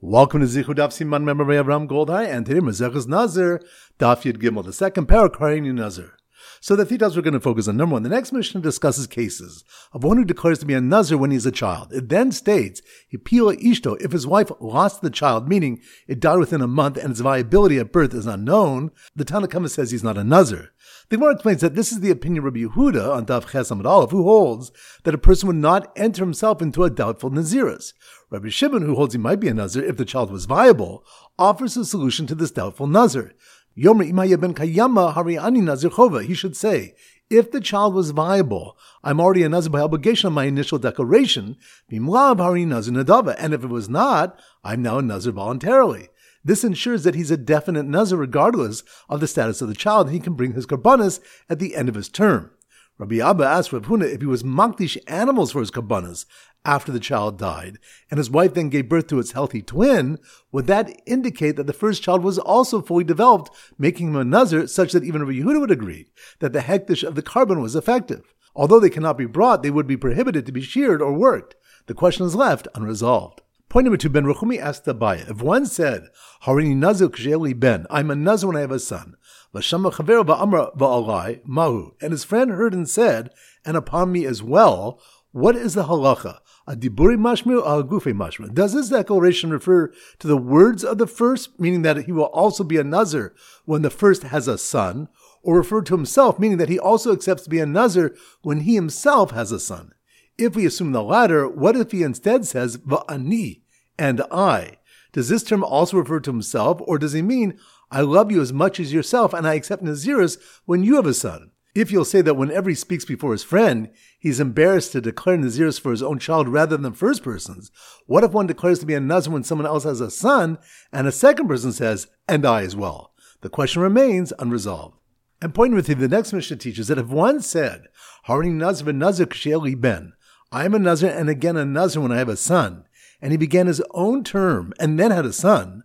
Welcome to Zichud Daf Siman Member Abraham Goldhai, and today Maseches Nazir, Daf Yud Gimel, the second parak Karayinu Nazir. So the three we're going to focus on. Number one, the next Mishnah discusses cases of one who declares to be a Nazir when he's a child. It then states, Hipila Ishto, if his wife lost the child, meaning it died within a month and its viability at birth is unknown, the Tanna Kama says he's not a Nazir. The Gemara explains that this is the opinion of Rabbi Yehuda on Daf Ches Amud Aleph, who holds that a person would not enter himself into a doubtful Nazirus. Rabbi Shimon, who holds he might be a Nazir if the child was viable, offers a solution to this doubtful Nazir. Yomer imaya ben kayama hari ani Nazir chova. He should say, if the child was viable, I'm already a Nazir by obligation on my initial declaration, bimlav hari Nazir nadava, and if it was not, I'm now a Nazir voluntarily. This ensures that he's a definite Nazir regardless of the status of the child, and he can bring his karbanas at the end of his term. Rabbi Abba asked Rav Huna if he was makdish animals for his karbanas after the child died, and his wife then gave birth to its healthy twin, would that indicate that the first child was also fully developed, making him a Nazir, such that even Rabbi Yehuda would agree that the hektish of the carbon was effective? Although they cannot be brought, they would be prohibited to be sheared or worked. The question is left unresolved. Point number two, Ben Rechumi asked Abaya, if one said, Harini Nazir k'she'eli ben, I'm a Nazir when I have a son, V'shama chaver v'amra v'alai mahu, and his friend heard and said, and upon me as well, what is the halacha? A diburi mashmir or a gufe mashmir? Does this declaration refer to the words of the first, meaning that he will also be a Nazir when the first has a son, or refer to himself, meaning that he also accepts to be a Nazir when he himself has a son? If we assume the latter, what if he instead says va'ani, and I? Does this term also refer to himself, or does he mean, I love you as much as yourself, and I accept Nazirus when you have a son? If you'll say that whenever he speaks before his friend, he's embarrassed to declare Nazirus for his own child rather than first person's, what if one declares to be a Nazir when someone else has a son, and a second person says, and I as well? The question remains unresolved. And pointing with you, the next Mishnah teaches that if one said, Harini Nazir v'Nazir k'she'eli ben, I am a Nazir and again a Nazir when I have a son, and he began his own term and then had a son,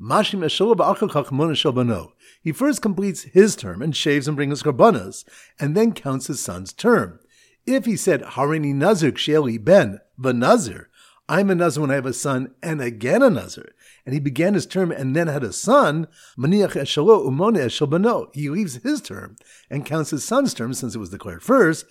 he first completes his term and shaves and brings his karbanas, and then counts his son's term. If he said, Harini Nazir k'she'eli ben, v'Nazir, I'm a Nazir when I have a son and again a Nazir, and he began his term and then had a son, he leaves his term and counts his son's term since it was declared first,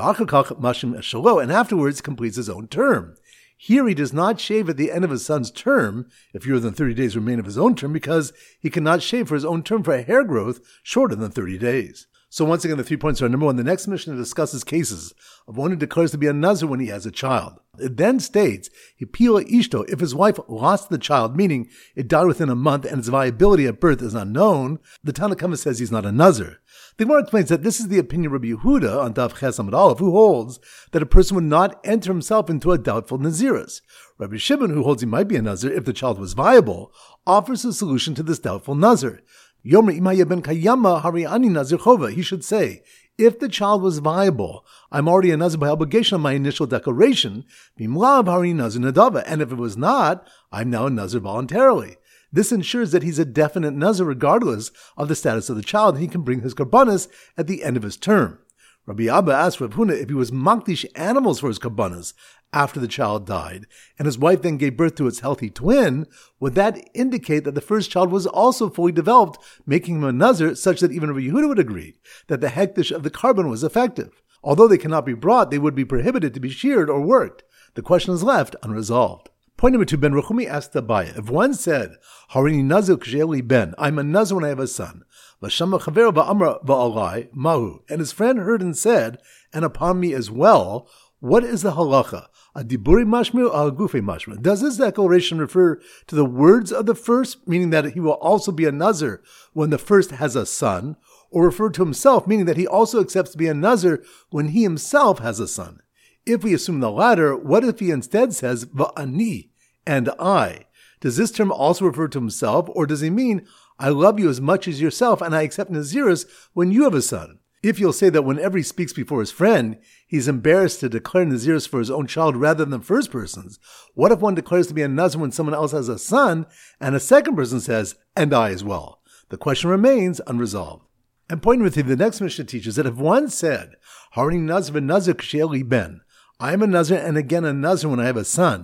and afterwards completes his own term. Here he does not shave at the end of his son's term, if fewer than 30 days remain of his own term, because he cannot shave for his own term for a hair growth shorter than 30 days. So once again, the 3 points are: number one, the next Mishnah discusses cases of one who declares to be a Nazir when he has a child. It then states, Hipila Ishto, if his wife lost the child, meaning it died within a month and its viability at birth is unknown, the Tanna Kama says he's not a Nazir. The Gemara explains that this is the opinion of Rabbi Yehuda on Daf Ches Amud Aleph, who holds that a person would not enter himself into a doubtful Nazirus. Rabbi Shimon, who holds he might be a Nazir if the child was viable, offers a solution to this doubtful Nazir. Yomer imaya ben kayama hari ani Nazir chova. He should say, if the child was viable, I'm already a Nazir by obligation on my initial declaration, bimlav hari Nazir nadava, and if it was not, I'm now a Nazir voluntarily. This ensures that he's a definite Nazir regardless of the status of the child, and he can bring his karbanas at the end of his term. Rabbi Abba asked Rav Huna if he was makdish animals for his karbanas after the child died, and his wife then gave birth to its healthy twin, would that indicate that the first child was also fully developed, making him a Nazir, such that even Rabbi Yehuda would agree that the hektish of the carbon was effective? Although they cannot be brought, they would be prohibited to be sheared or worked. The question is left unresolved. Point number two, Ben Rechumi asked Abaya, if one said, Harini Nazir k'she'eli ben, I'm a Nazir when I have a son, V'shama chaver v'amra v'alai mahu, and his friend heard and said, and upon me as well, what is the halacha? A diburi mashmir or a gufe mashmir? Does this declaration refer to the words of the first, meaning that he will also be a Nazir when the first has a son, or refer to himself, meaning that he also accepts to be a Nazir when he himself has a son? If we assume the latter, what if he instead says va'ani, and I? Does this term also refer to himself, or does he mean, I love you as much as yourself, and I accept Nazirus when you have a son? If you'll say that whenever he speaks before his friend, he's embarrassed to declare Nazirus for his own child rather than first person's, what if one declares to be a Nazir when someone else has a son, and a second person says, and I as well? The question remains unresolved. And pointing with you, the next Mishnah teaches that if one said, Harini Nazir v'Nazir k'she'eli ben, I am a Nazir and again a Nazir when I have a son,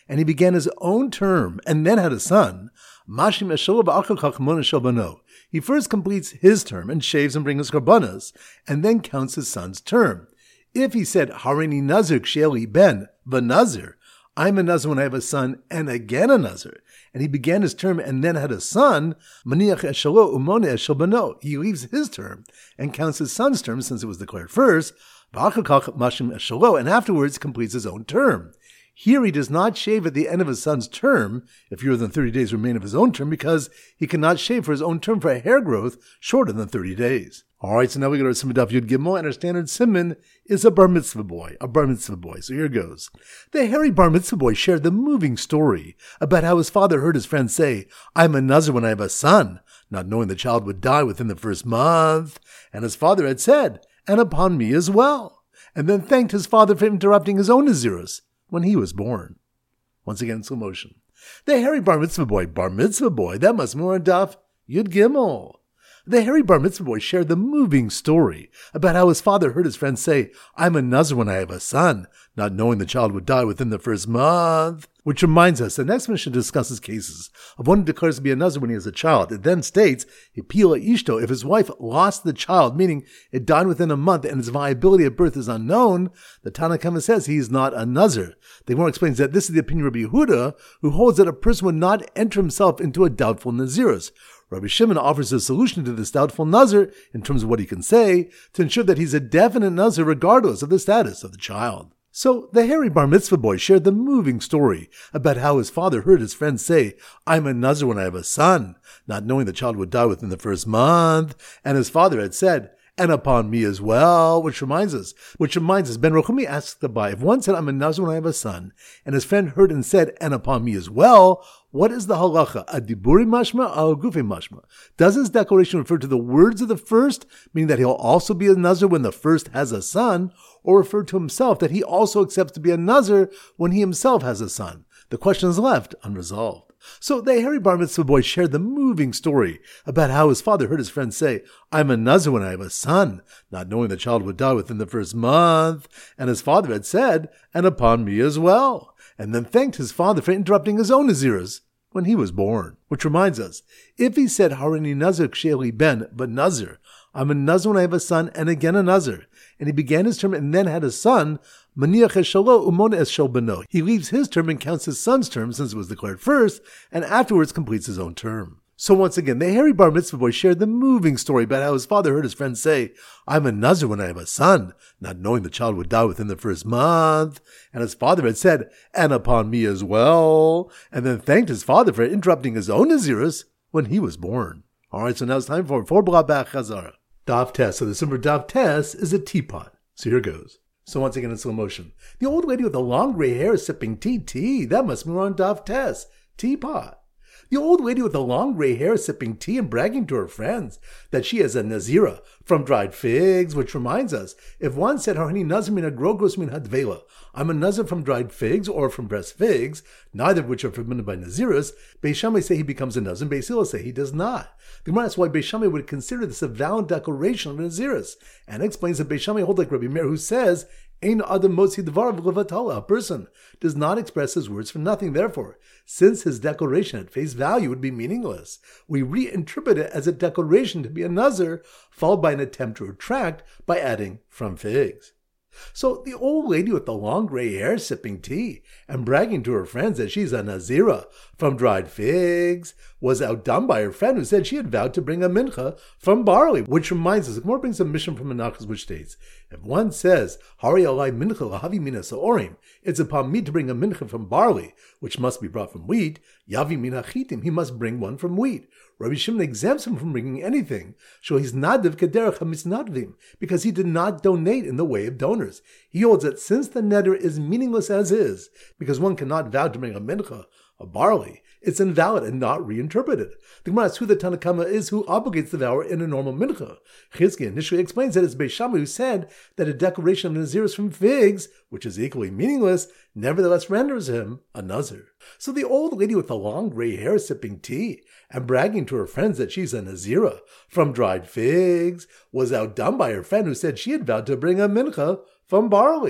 and he began his own term and then had a son, Mashim Eshelo Ba'achakach Mona Shel Bano. He first completes his term and shaves and brings karbanas, and then counts his son's term. If he said, Harini Nazir Ksheeli Ben, V'Nazir, I'm a Nazir when I have a son, and again a Nazir, and he began his term and then had a son, Maniach Eshelo Umone Eshel Bano. He leaves his term and counts his son's term since it was declared first, Ba'achakach Mashim Eshelo, and afterwards completes his own term. Here he does not shave at the end of his son's term, if fewer than 30 days remain of his own term, because he cannot shave for his own term for a hair growth shorter than 30 days. Alright, so now we go to Siman Daf Yud Gimel, and our standard Siman is a bar mitzvah boy. So here goes. The hairy bar mitzvah boy shared the moving story about how his father heard his friend say, I'm a nazir when I have a son, not knowing the child would die within the first month, and his father had said, and upon me as well, and then thanked his father for interrupting his own nazirus when he was born. Once again in slow motion. The hairy bar mitzvah boy, that must be more on Daf Yud Gimel. The hairy bar mitzvah boy shared the moving story about how his father heard his friend say, I'm a nazir when I have a son, not knowing the child would die within the first month. Which reminds us, the next mission discusses cases of one who declares to be a nazir when he has a child. It then states, Hipila Ishto, if his wife lost the child, meaning it died within a month and its viability at birth is unknown, the Tanna Kama says he is not a nazir. The Gemara explains that this is the opinion of Rabbi Yehuda, who holds that a person would not enter himself into a doubtful nazirus. Rabbi Shimon offers a solution to this doubtful nazir in terms of what he can say to ensure that he's a definite nazir regardless of the status of the child. So the hairy bar mitzvah boy shared the moving story about how his father heard his friend say, I'm a nazir when I have a son, not knowing the child would die within the first month, and his father had said, and upon me as well, which reminds us, Ben Rochumi asks the Bai, if one said, I'm a nazir when I have a son, and his friend heard and said, and upon me as well, what is the halacha? A diburi mashma, a gufi mashma? Does his declaration refer to the words of the first, meaning that he'll also be a nazir when the first has a son, or refer to himself that he also accepts to be a nazir when he himself has a son? The question is left unresolved. So the hairy bar mitzvah boy shared the moving story about how his father heard his friend say, I'm a nazir when I have a son, not knowing the child would die within the first month, and his father had said, and upon me as well, and then thanked his father for interrupting his own nazirus when he was born. Which reminds us, if he said, Harini Nazir Ksheeli Ben, but Nazir, I'm a nazir when I have a son, and again a nazir, and he began his term and then had a son, Maniach Eshelo Umone Eshel Bano. He leaves his term and counts his son's term since it was declared first, and afterwards completes his own term. So once again, the hairy bar mitzvah boy shared the moving story about how his father heard his friend say, I'm a nazir when I have a son, not knowing the child would die within the first month, and his father had said, and upon me as well, and then thanked his father for interrupting his own nazirus when he was born. Alright, so now it's time for Blabach Chazara. Daf Tes. So the simple Daf Tes is a teapot. So here goes. So once again in slow motion. The old lady with the long gray hair is sipping tea. That must be on Daf Tes. Teapot. The old lady with the long gray hair is sipping tea and bragging to her friends that she is a nazira from dried figs, which reminds us, if one said, Harani nazir min agrogos min hadvela, I'm a nazir from dried figs or from pressed figs, neither of which are forbidden by nazirus, Beis Shammai say he becomes a nazir, and Beis Hillel say he does not. The Gemara asks why Beis Shammai would consider this a valid declaration of nazirus, and explains that Beis Shammai holds like Rabbi Meir, who says, Ein adam motzi dvarav levatala. A person does not express his words for nothing. Therefore, since his declaration at face value would be meaningless, we reinterpret it as a declaration to be a nazir, followed by an attempt to retract by adding from figs. So the old lady with the long gray hair sipping tea and bragging to her friends that she's a nazira from dried figs was outdone by her friend who said she had vowed to bring a mincha from barley, which reminds us, the Gemara brings a mission from Menachos which states, if one says, Hari alai mincha lahavi mina saorim, it's upon me to bring a mincha from barley, which must be brought from wheat, yavi mina chitim, he must bring one from wheat. Rabbi Shimon exempts him from bringing anything, so he's nadiv kederach hamisnadvim, because he did not donate in the way of donors. He holds that since the neder is meaningless as is, because one cannot vow to bring a mincha, a barley, it's invalid and not reinterpreted. The Gemara asks who the Tanna Kama is who obligates the vower in a normal mincha. Chizkiah initially explains that it's Beis Shammai who said that a declaration of nazirus from figs, which is equally meaningless, nevertheless renders him a nazir. So the old lady with the long gray hair sipping tea and bragging to her friends that she's a nazira from dried figs was outdone by her friend who said she had vowed to bring a mincha from barley.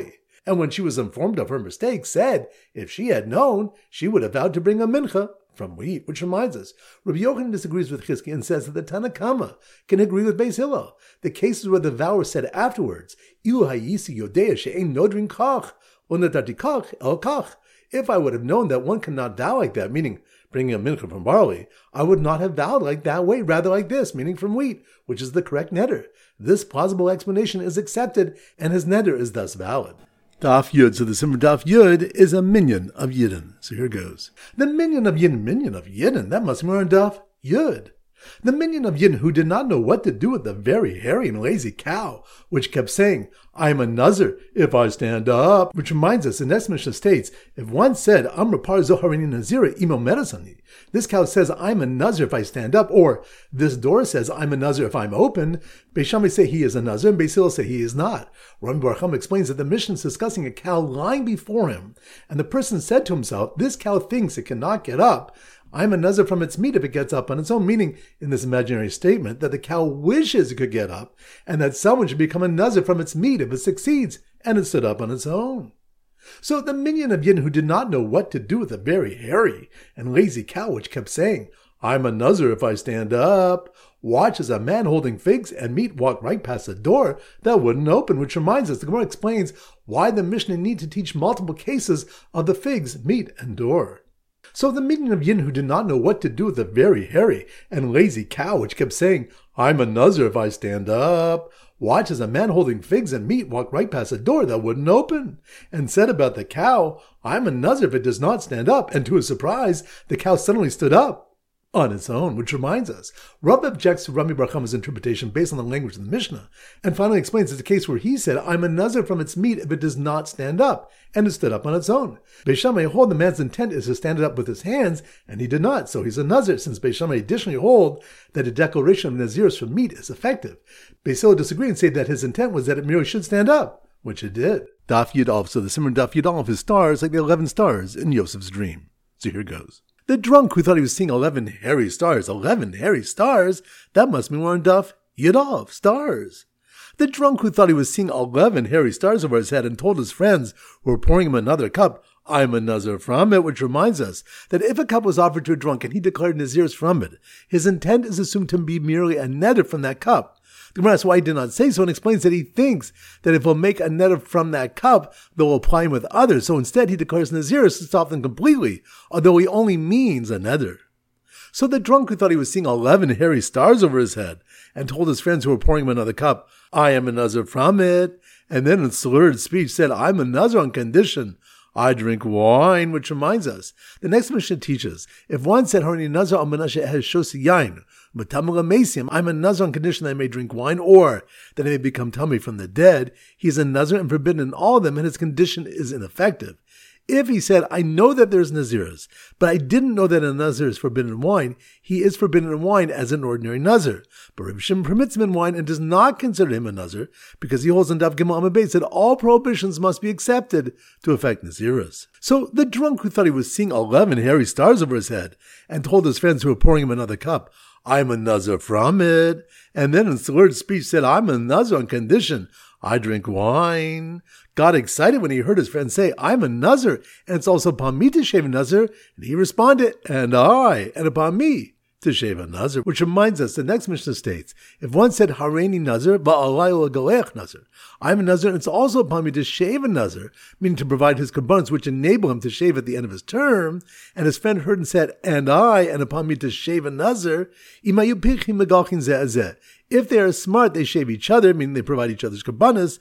and when she was informed of her mistake, said if she had known, she would have vowed to bring a mincha from wheat, which reminds us, Rabbi Yochanan disagrees with Chizki and says that the Tana Kama can agree with Beis Hillel. The cases where the vow was said afterwards, Ilu hayisi yodea she'ein nodrin kach, u'nadati kach el kach. If I would have known that one cannot vow like that, meaning bringing a mincha from barley, I would not have vowed like that way, rather like this, meaning from wheat, which is the correct neder. This plausible explanation is accepted, and his neder is thus valid. Daf Yud, so the Simmer Daf Yud is a minyan of Yidden. So here goes. The minyan of Yidden, that must be on Daf Yud. The minyan of Yidden who did not know what to do with the very hairy and lazy cow, which kept saying, I am a Nazir if I stand up, which reminds us, the next Mishnah states, if one said, Amr par zoharini nazira imo medasani, this cow says, I'm a Nazir if I stand up, or this door says, I'm a Nazir if I'm open, Beis Shammai say he is a Nazir, and Beis Hillel say he is not. Rabbi Bar Chama explains that the Mishnah is discussing a cow lying before him, and the person said to himself, this cow thinks it cannot get up, I'm a nazir from its meat if it gets up on its own, meaning in this imaginary statement that the cow wishes it could get up and that someone should become a nazir from its meat if it succeeds and it stood up on its own. So the minyan of Yidden who did not know what to do with a very hairy and lazy cow which kept saying, I'm a nazir if I stand up, watches a man holding figs and meat walk right past the door that wouldn't open, which reminds us, the Gemara explains why the Mishnah need to teach multiple cases of the figs, meat, and door. So the minyan of Yidden who did not know what to do with a very hairy and lazy cow which kept saying, I'm a nazir if I stand up, watches a man holding figs and meat walk right past a door that wouldn't open, and said about the cow, I'm a nazir if it does not stand up, and to his surprise, the cow suddenly stood up on its own, which reminds us, Rav objects to Rabbi Bar Chama's interpretation based on the language of the Mishnah, and finally explains it's a case where he said, I'm a nazir from its meat if it does not stand up, and it stood up on its own. Beis Shammai hold the man's intent is to stand it up with his hands, and he did not, so he's a nazir, since Beis Shammai additionally hold that a declaration of nazirus from meat is effective. Beis Hillel disagree and say that his intent was that it merely should stand up, which it did. Daf Yud Aleph, so the Simmer Daf Yud Aleph is stars like the 11 stars in Yosef's dream. So here goes. The drunk who thought he was seeing 11 hairy stars, that must mean we're on Daf Yud Aleph, stars. The drunk who thought he was seeing 11 hairy stars over his head and told his friends who were pouring him another cup, I'm a nazir from it, which reminds us that if a cup was offered to a drunk and he declared nazirs from it, his intent is assumed to be merely a neder from that cup. The Gemara asks why he did not say so and explains that he thinks that if he'll make a neder from that cup, they'll apply him with others. So instead he declares naziris to stop them completely, although he only means a neder. So the drunk who thought he was seeing 11 hairy stars over his head and told his friends who were pouring him another cup, I am a nazir from it, and then in slurred speech said, I'm a nazir on condition I drink wine, which reminds us, the next Mishnah teaches, if one said, Harini nazar al menashe has shosi yain, but tamil mesim, I'm a nazar on condition that I may drink wine, or that I may become tummy from the dead, he's a nazar and forbidden in all of them, and his condition is ineffective. If he said, I know that there's naziras, but I didn't know that a nazir is forbidden in wine, he is forbidden in wine as an ordinary nazir. But Reb Shimon permits him in wine and does not consider him a nazir, because he holds in Daf Gimel Amud Beis that all prohibitions must be accepted to affect naziras. So the drunk who thought he was seeing 11 hairy stars over his head and told his friends who were pouring him another cup, I'm a nazir from it, and then in slurred speech said, I'm a nazir on condition I drink wine, got excited when he heard his friend say, I'm a nazir, and it's also upon me to shave a nazir, and he responded, and upon me to shave a nazir, which reminds us, the next Mishnah states, if one said, Hareini nazir, ba'alai l'galech nazir, I'm a nazir, and it's also upon me to shave a nazir, meaning to provide his korbanos, which enable him to shave at the end of his term, and his friend heard and said, and upon me to shave a nazir, imayu pichim megalchin zeh. If they are smart, they shave each other, meaning they provide each other's korbanos,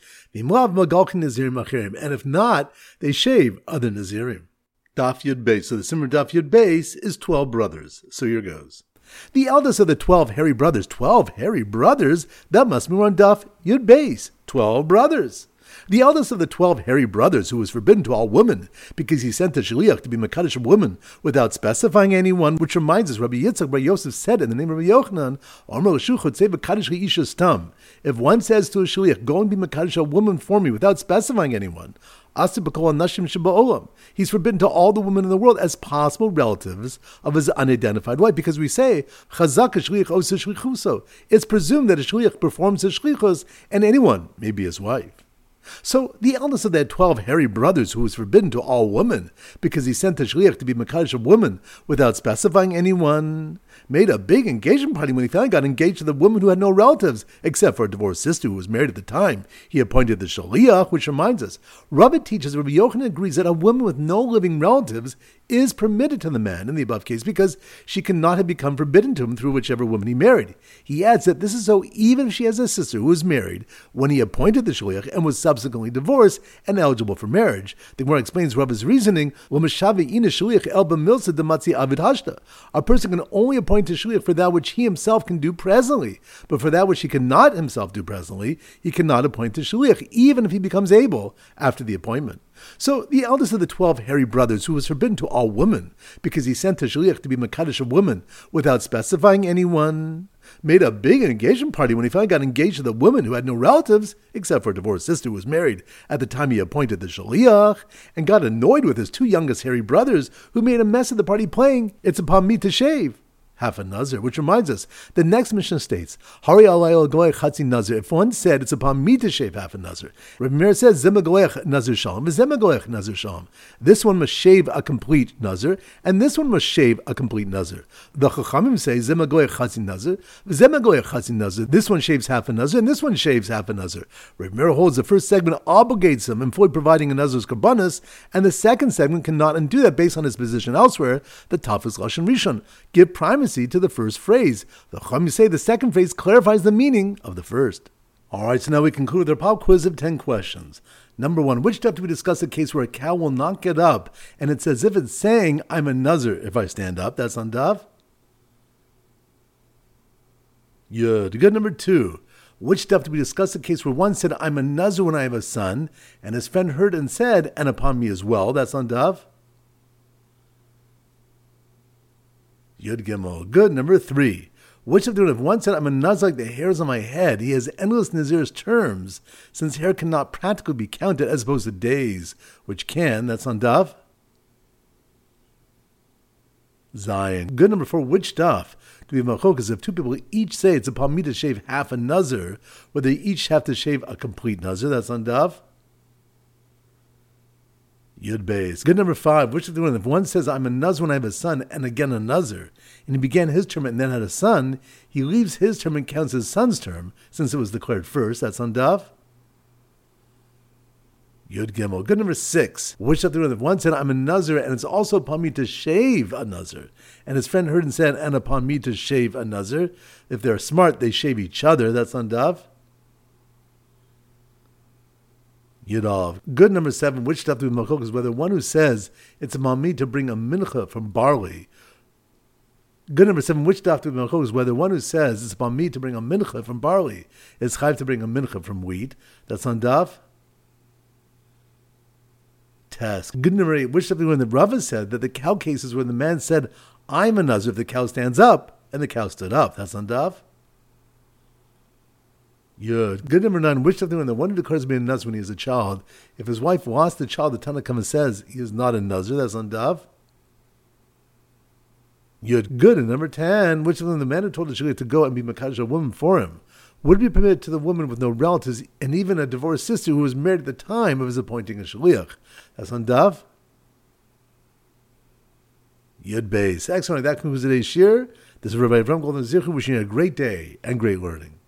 and if not, they shave other nazirim. Daf Yud Beis. So the Simmer Daf Yud Beis is 12 brothers. So here goes. The eldest of the 12 hairy brothers, that must be on Daf Yud Beis, 12 brothers. The eldest of the 12 hairy brothers, who was forbidden to all women, because he sent a shliach to be mekadosh a woman without specifying anyone, which reminds us, Rabbi Yitzchak bar Yosef said in the name of Rabbi Yochanan, if one says to a shliach, go and be mekadosh a woman for me without specifying anyone, he's forbidden to all the women in the world as possible relatives of his unidentified wife, because we say, it's presumed that a shliach performs his shlichus, and anyone may be his wife. So the eldest of the 12 hairy brothers who was forbidden to all women because he sent the shliach to be mekadosh a woman without specifying anyone, made a big engagement party when he finally got engaged to the woman who had no relatives, except for a divorced sister who was married at the time. He appointed the shliach, which reminds us, Rava teaches Rabbi Yochanan agrees that a woman with no living relatives is permitted to the man in the above case because she cannot have become forbidden to him through whichever woman he married. He adds that this is so even if she has a sister who was married when he appointed the shliach and was subsequently divorced and eligible for marriage. The Gemara explains Rabbi's reasoning, a person can only appoint a shliach for that which he himself can do presently, but for that which he cannot himself do presently, he cannot appoint a shliach, even if he becomes able after the appointment. So the eldest of the 12 hairy brothers, who was forbidden to all women because he sent a shliach to be mekadosh a woman without specifying anyone, made a big engagement party when he finally got engaged to the woman who had no relatives, except for a divorced sister who was married at the time he appointed the shliach, and got annoyed with his 2 youngest hairy brothers who made a mess of the party playing "It's Upon Me to Shave" half a nazir, which reminds us, the next Mishnah states, Hari alayel goyach chatzi nazir. If one said, it's upon me to shave half a nazir. Rabbi Meir says, Zema goyach nazir shalom, Zema goyach nazir shalom. This one must shave a complete nazir, and this one must shave a complete nazir. The Chachamim say, Zema goyach chatzi nazir, Zema goyach chatzi nazir. This one shaves half a nazir, and this one shaves half a nazir. Rabbi Meir holds the first segment obligates him in fully providing a nazir's karbanos, and the second segment cannot undo that based on his position elsewhere, the Tafis Lashon Rishon. Give primacy to the first phrase. The Chachamim say the second phrase clarifies the meaning of the first. Alright, so now we conclude with our pop quiz of 10 questions. Number 1, which daf do we discuss a case where a cow will not get up, and it's as if it's saying, I'm a nazir if I stand up? That's on daf. Yud. Good. Number 2, which daf do we discuss a case where one said, I'm a nazir when I have a son, and his friend heard and said, and upon me as well? That's on daf. Yud Gimel. Good. Number 3. Which of the if one said, I'm a nazir like the hairs on my head, he has endless nazir's terms, since hair cannot practically be counted as opposed to days, which can. That's on daf. Zion. Good. Number 4. Which daf do we have machokas if 2 people each say it's upon me to shave half a nazir, whether they each have to shave a complete nazir? That's on daf. Yud Beis. Good. Number 5. Which of the one if one says, I'm a nazir when I have a son, and again a nazir, and he began his term and then had a son, he leaves his term and counts his son's term, since it was declared first? That's on daf. Yud Gimel. Good. Number 6. Which of the one if one said, I'm a nazir, and it's also upon me to shave a nazir, and his friend heard and said, and upon me to shave a nazir? If they're smart, they shave each other. That's on daf. Yudov. Good. Number 7. Which daf do we machokas whether one who says it's upon me to bring a mincha from barley? Good. Number 7. Which daf do we machokas whether one who says it's upon me to bring a mincha from barley is chayv to bring a mincha from wheat? That's on daf. Test. Good. Number 8. Which daf do we when the Rava said that the cow case is where the man said, I'm a nazir if the cow stands up, and the cow stood up? That's on daf. Yud. Good. Number 9. Which something when the one who declares to be a nazir when he is a child, if his wife wants the child, the Tanna Kama says he is not a nazir? That's on daf. Yud. Good. And number 10. Which something the man who told the shliach to go and be mekadosh a woman for him would be permitted to the woman with no relatives and even a divorced sister who was married at the time of his appointing a shliach? That's on daf. Yud Beis. Excellent. That concludes today's shir. This is Rabbi Avram Golden Zichu wishing you a great day and great learning.